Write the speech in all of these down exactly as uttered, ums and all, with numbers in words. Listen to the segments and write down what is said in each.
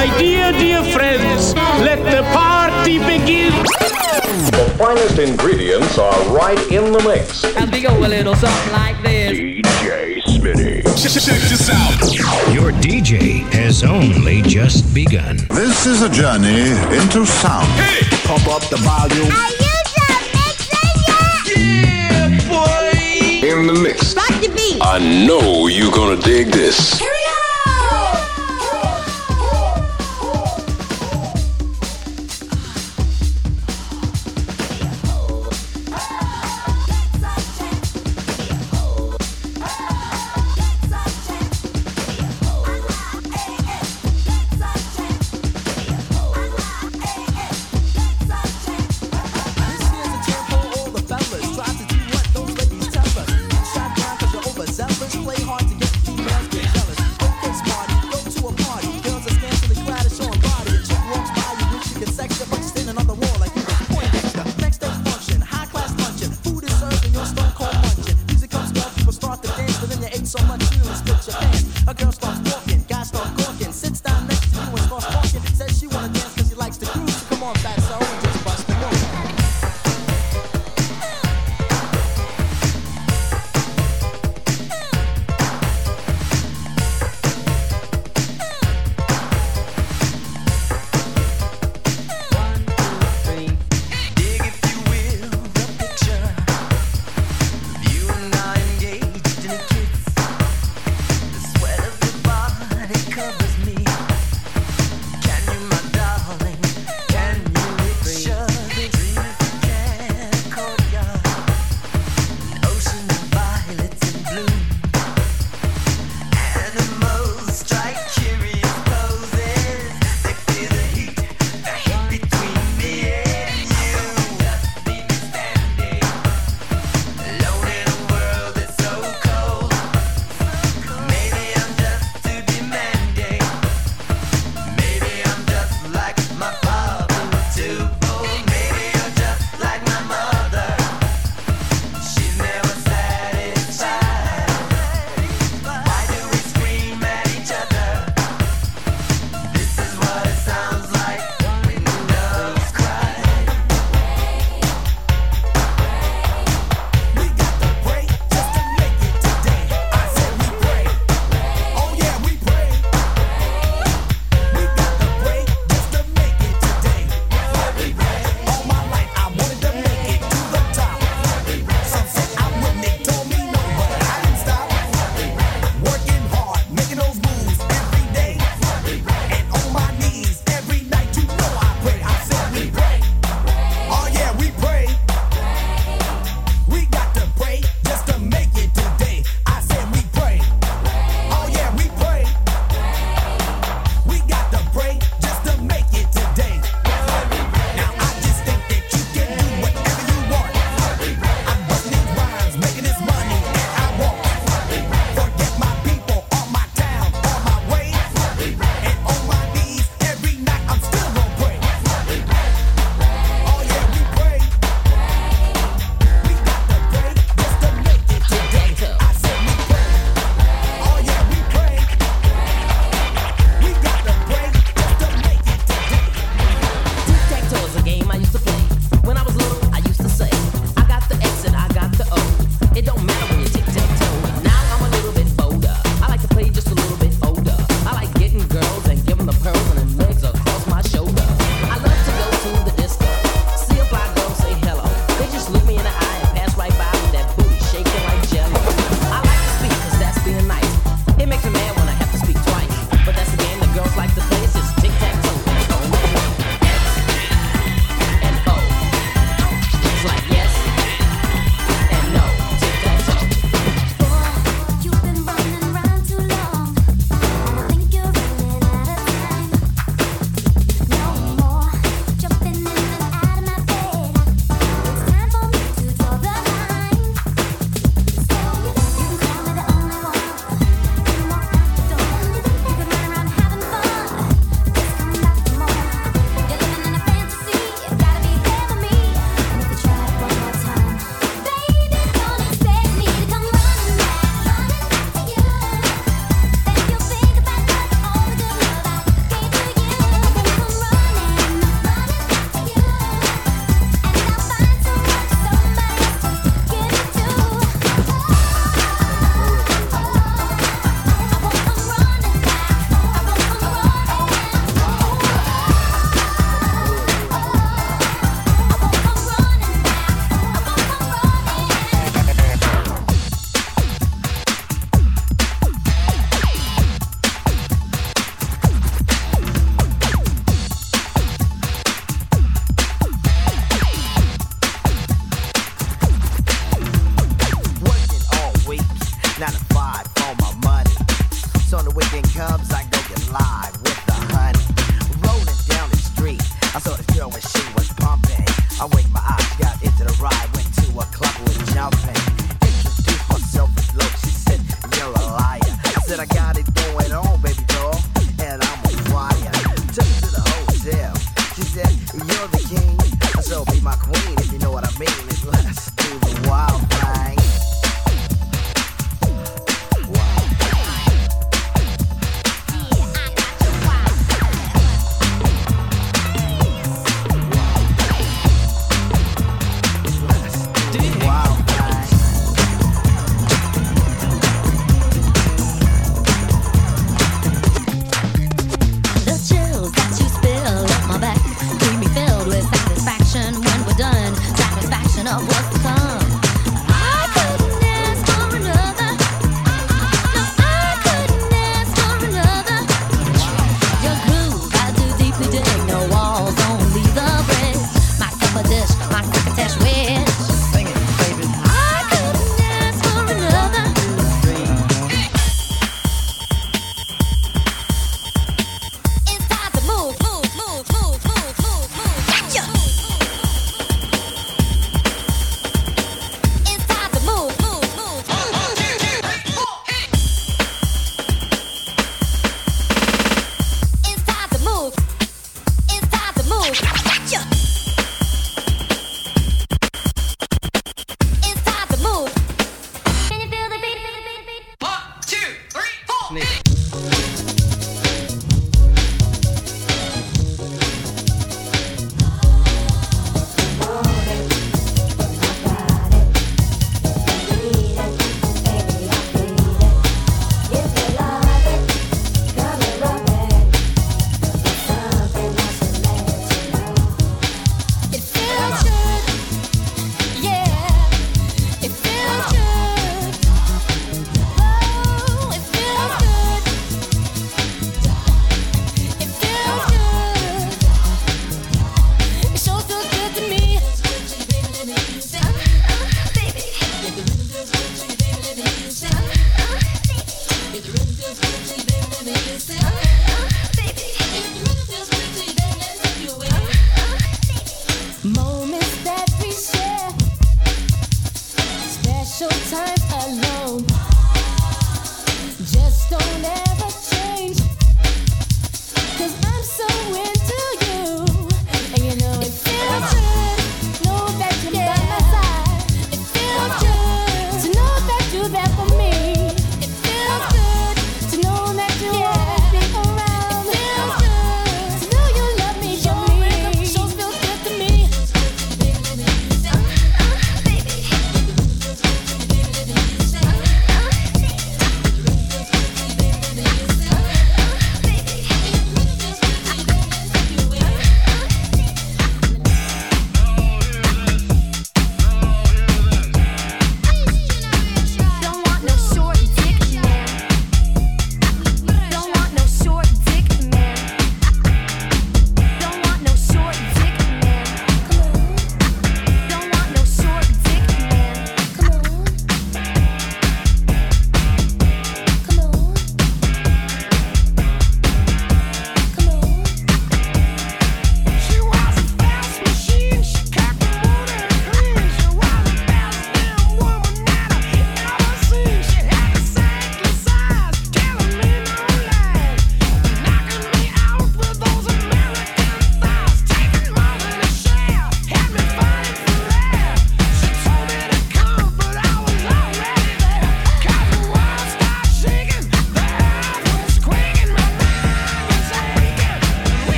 my dear, dear friends, let the party begin. The finest ingredients are right in the mix. As we go a little something like this. D J Smitty. Check this out. Your D J has only just begun. This is a journey into sound. Hey! Pump up the volume. Are you done mixing yet? Yeah, boy! In the mix. Rock the beat. I know you're gonna dig this. Here we go. Play hard to get females get jealous.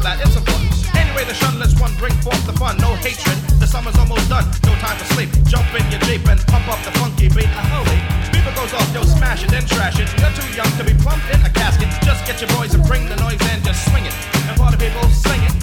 that, it's a fun. Anyway, the shunless one bring forth the fun. No hatred, the summer's almost done. No time to sleep. Jump in your Jeep and pump up the funky beat. A holy beaver goes off, yo, smash it, then trash it. You're too young to be plumped in a casket. Just get your boys and bring the noise and just swing it. And party people, sing it.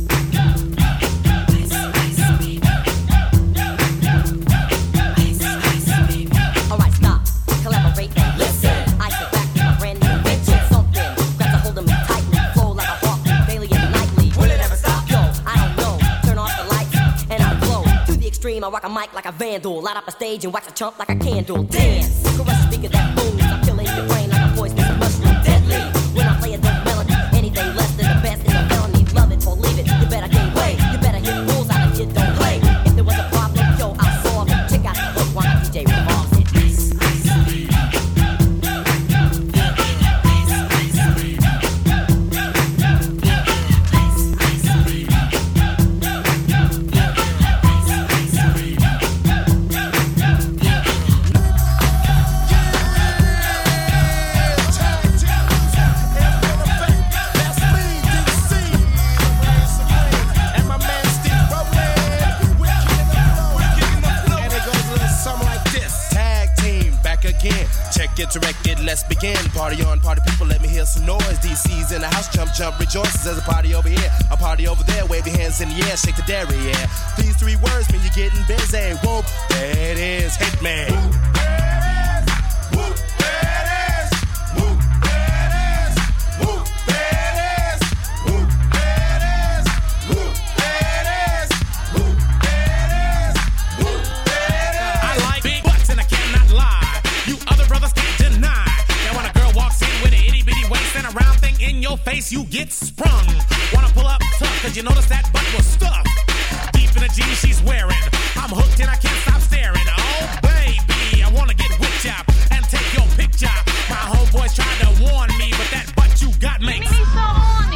Alright, stop, collaborate and listen. I sit back with my brand new invention. Something grabs a hold of me tightly. Flow like a hawk, daily and nightly. Will it ever stop? Yo, I don't know. Turn off the lights and I glow. To the extreme, I rock a mic like a vandal. Light up a stage and wax a chump like a candle. Dance, caress a speaker that booms. I'm killing your brain like a poisonous mushroom. Deadly, when I play a dope melody. Anything less than the best is a felony. Love it or leave it, you better gain weight. You better hit rules out of kid, don't play. If there was a problem, yo, I'll solve it. Check out the hook while my D J revolves it. Direct it, let's begin. Party on, party people, let me hear some noise. D C's in the house, jump, jump, rejoices. There's a party over here, a party over there. Wave your hands in the air, shake the dairy, yeah. These three words mean you're getting busy. Whoop, there it is, hit me. Whoop, there it is. Whoop, there it is. Whoop, there it is. Whoop, there it is. Whoop, there it is. Whoop, there it is. Whoop, there it is. I like big butts and I cannot lie. You other brothers can't deny. Now when a girl walks in with an itty bitty waist and a round thing in your face, you get sprung. Wanna pull up tough, cause you notice that butt was stuffed deep in the jeans she's wearing. I'm hooked and I can't stop staring. Oh baby, I wanna get whipped up and take your picture. My homeboys tried to warn me, but that butt you got makes me so horny.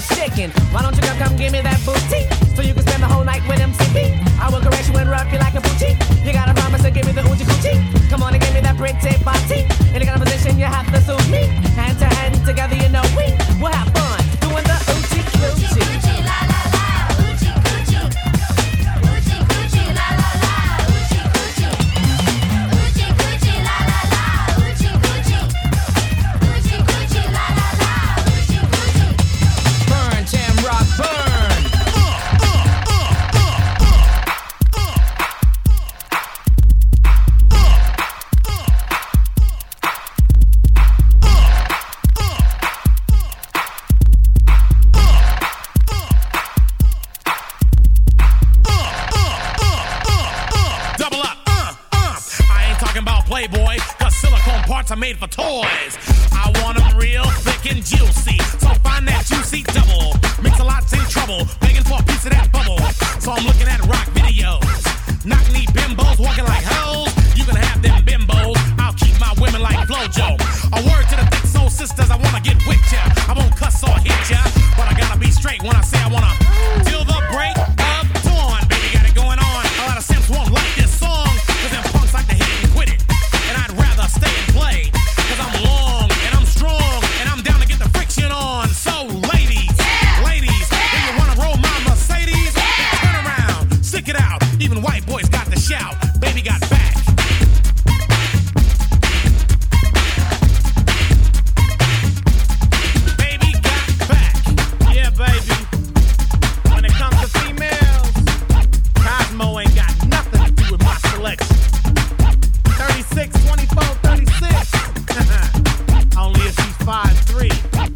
sticking. Why don't you come, come give me that booty? So you can spend the whole night with M C P. I will caress you and rub you like a booty. You gotta promise to give me the oochie coochie. Come on and give me that pretty body. In the kind of position you have to suit me. Hand to hand together, you know we will have fun doing the oochie coochie. Are made for toys. I want them real thick and juicy, so find that juicy double. Mix a lot's in trouble, begging for a piece of that bubble. So I'm looking at rock videos, knock-knee bimbos walking like hoes. You can have them bimbos, I'll keep my women like Flojo. A word to the thick soul sisters, I wanna get with ya. I won't cuss or hit ya, but I gotta be straight when I say I wanna. Till the break of dawn, baby, got it going on. A lot of simps won't like this song, cause them punks like to hit and quit it. And I'd rather stay and play, cause I'm long and I'm strong and I'm down to get the friction on. So ladies, yeah. ladies, yeah. if you wanna roll my Mercedes, yeah. turn around, stick it out. Even white boys got to shout, baby got back. Baby got back. Yeah, baby. When it comes to females, Cosmo ain't got nothing to do with my selection. thirty-six, twenty-four, thirty-six. Only if she's five three.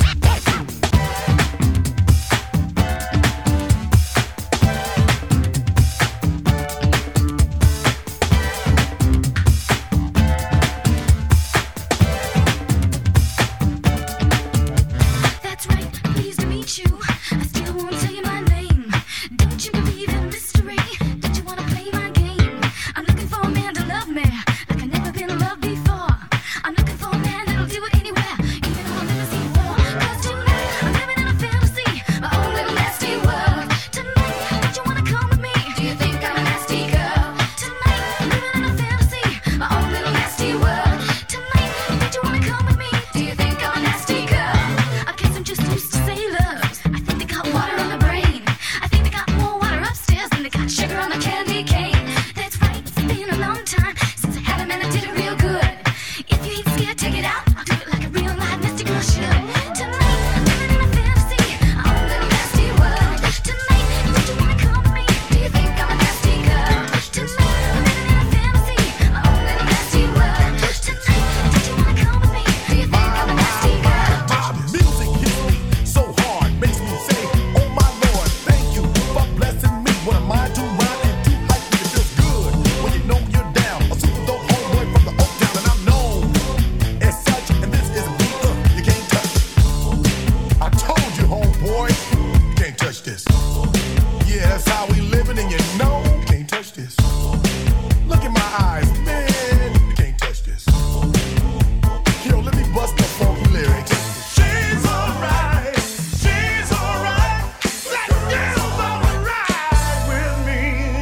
That's right, pleased to meet you. I still won't tell you my name. Don't you believe in mystery? Don't you wanna play my game? I'm looking for a man to love me. Never been loved before. I'm looking for a man that'll do it anywhere, even on a limousine floor. Cause tonight I'm living in a fantasy, my own little nasty world. Tonight, don't you wanna come with me? Do you think I'm a nasty girl? Tonight, I'm living in a fantasy, my own little nasty world. Tonight, don't you wanna come with me? Do you think I'm a nasty girl? I guess I'm just used to sailors. I think they got water on the brain. I think they got more water upstairs than they got sugar on the candy cane. That's right, it's been a long time since I had a man that did it real good. If you ain't scared, take it out. I'll do it like a real live nasty girl should. Tonight, I'm living in a fantasy, my own little nasty world. Tonight, don't you wanna come with me? Do you think I'm a nasty girl? Tonight, I'm living in a fantasy, my own little nasty world. Tonight, don't you wanna come with me? Do you think I'm a nasty girl? My music hits me so hard, makes me say, oh my Lord, thank you for blessing me. What am I to rhyme and to hype me? It feels good when you know you're down. A super dope homeboy from the Oak Town, and I'm known as such. And this is a beat uh, you can't touch. I told you, homeboy, you can't touch this. Yeah, that's how we living, and you know you can't touch this. Look in my eyes, man, you can't touch this. Yo, let me bust the funky lyrics. She's alright, she's alright. That girl's alright with me.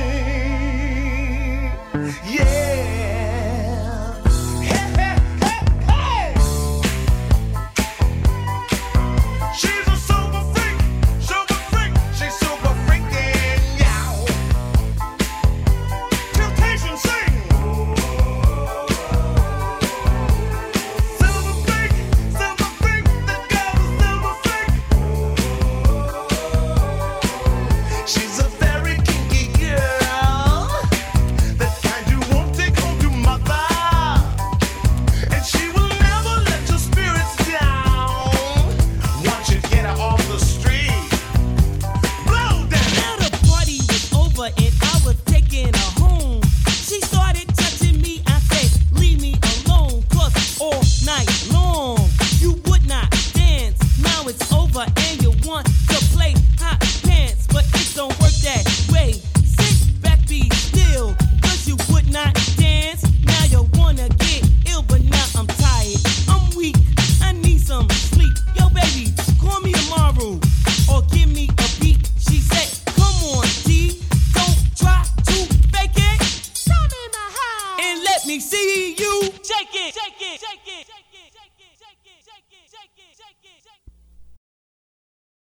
Yeah. Hey, hey, hey, hey. She's a super freak, super freak. She's super freaking, yeah. see you. Shake it.